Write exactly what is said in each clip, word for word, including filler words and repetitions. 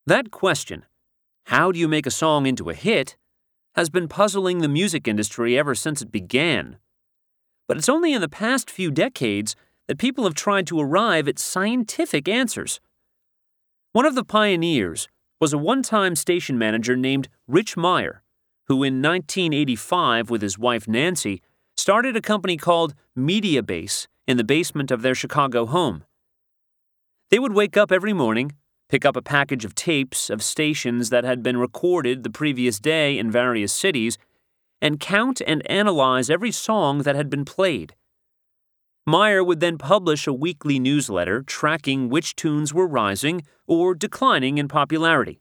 That question, how do you make a song into a hit, has been puzzling the music industry ever since it began. But it's only in the past few decades that people have tried to arrive at scientific answers. One of the pioneers was a one-time station manager named Rich Meyer, who in nineteen eighty-five, with his wife Nancy, started a company called Mediabase in the basement of their Chicago home. They would wake up every morning, pick up a package of tapes of stations that had been recorded the previous day in various cities, and count and analyze every song that had been played. Meyer would then publish a weekly newsletter tracking which tunes were rising or declining in popularity.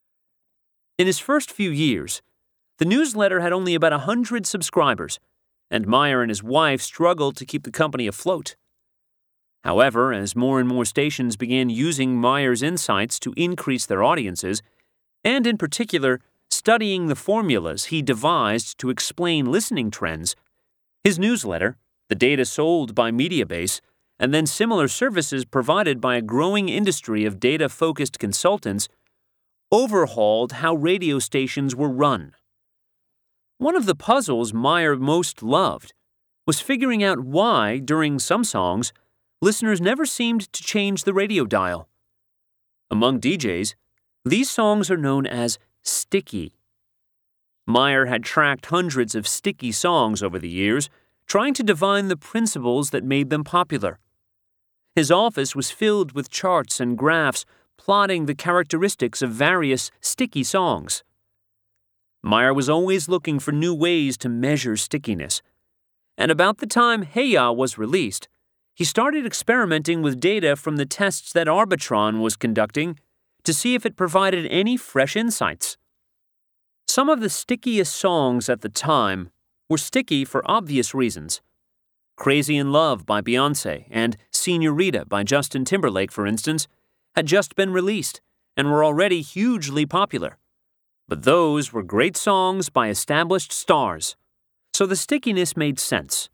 In his first few years, the newsletter had only about a hundred subscribers, and Meyer and his wife struggled to keep the company afloat. However, as more and more stations began using Meyer's insights to increase their audiences, and in particular, studying the formulas he devised to explain listening trends, his newsletter, the data sold by Mediabase, and then similar services provided by a growing industry of data-focused consultants, overhauled how radio stations were run. One of the puzzles Meyer most loved was figuring out why, during some songs, listeners never seemed to change the radio dial. Among D Js, these songs are known as sticky. Meyer had tracked hundreds of sticky songs over the years, trying to divine the principles that made them popular. His office was filled with charts and graphs plotting the characteristics of various sticky songs. Meyer was always looking for new ways to measure stickiness, and about the time Hey Ya was released, he started experimenting with data from the tests that Arbitron was conducting to see if it provided any fresh insights. Some of the stickiest songs at the time were sticky for obvious reasons. Crazy in Love by Beyoncé and Señorita by Justin Timberlake, for instance, had just been released and were already hugely popular. But those were great songs by established stars, so the stickiness made sense.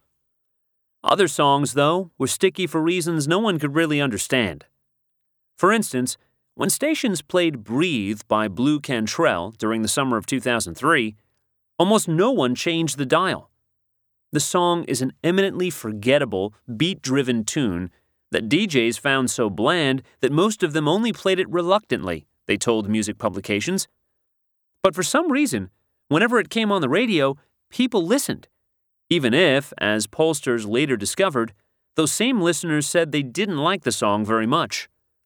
Other songs, though, were sticky for reasons no one could really understand. For instance, when stations played Breathe by Blue Cantrell during the summer of two thousand three, almost no one changed the dial. The song is an eminently forgettable, beat-driven tune that D Js found so bland that most of them only played it reluctantly, they told music publications. But for some reason, whenever it came on the radio, people listened, even if, as pollsters later discovered, those same listeners said they didn't like the song very much.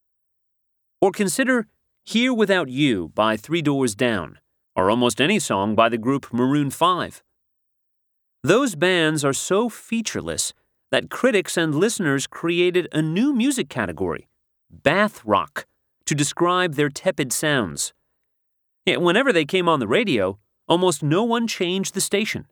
Or consider Here Without You by Three Doors Down, or almost any song by the group Maroon five. Those bands are so featureless that critics and listeners created a new music category, bath rock, to describe their tepid sounds. Yet whenever they came on the radio, almost no one changed the station.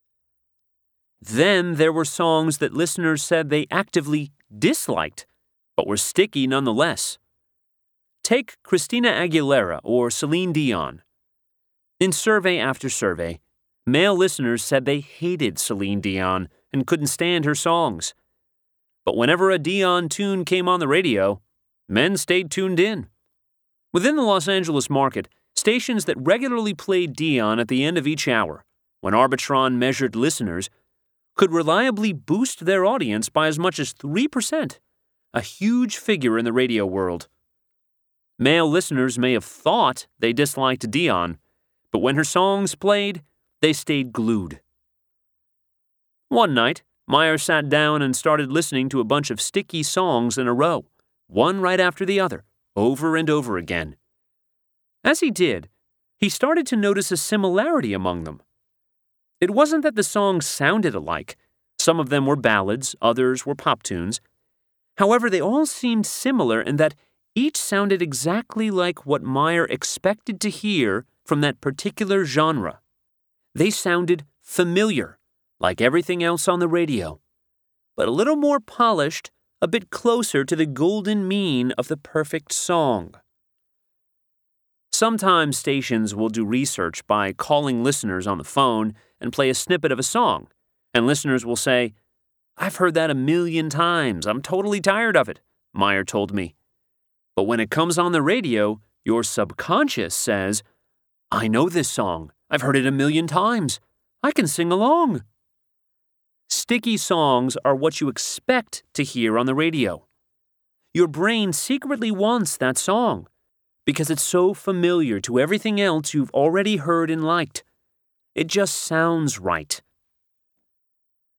Then there were songs that listeners said they actively disliked, but were sticky nonetheless. Take Christina Aguilera or Celine Dion. In survey after survey, male listeners said they hated Celine Dion and couldn't stand her songs. But whenever a Dion tune came on the radio, men stayed tuned in. Within the Los Angeles market, stations that regularly played Dion at the end of each hour, when Arbitron measured listeners, could reliably boost their audience by as much as three percent, a huge figure in the radio world. Male listeners may have thought they disliked Dion, but when her songs played, they stayed glued. One night, Meyer sat down and started listening to a bunch of sticky songs in a row, one right after the other, over and over again. As he did, he started to notice a similarity among them. It wasn't that the songs sounded alike. Some of them were ballads, others were pop tunes. However, they all seemed similar in that each sounded exactly like what Meyer expected to hear from that particular genre. They sounded familiar, like everything else on the radio, but a little more polished, a bit closer to the golden mean of the perfect song. Sometimes stations will do research by calling listeners on the phone and play a snippet of a song, and listeners will say, "I've heard that a million times. I'm totally tired of it," Meyer told me. But when it comes on the radio, Your subconscious says, I know this song. I've heard it a million times. I can sing along. Sticky songs are what you expect to hear on the radio. Your brain secretly wants that song because it's so familiar to everything else you've already heard and liked. It just sounds right.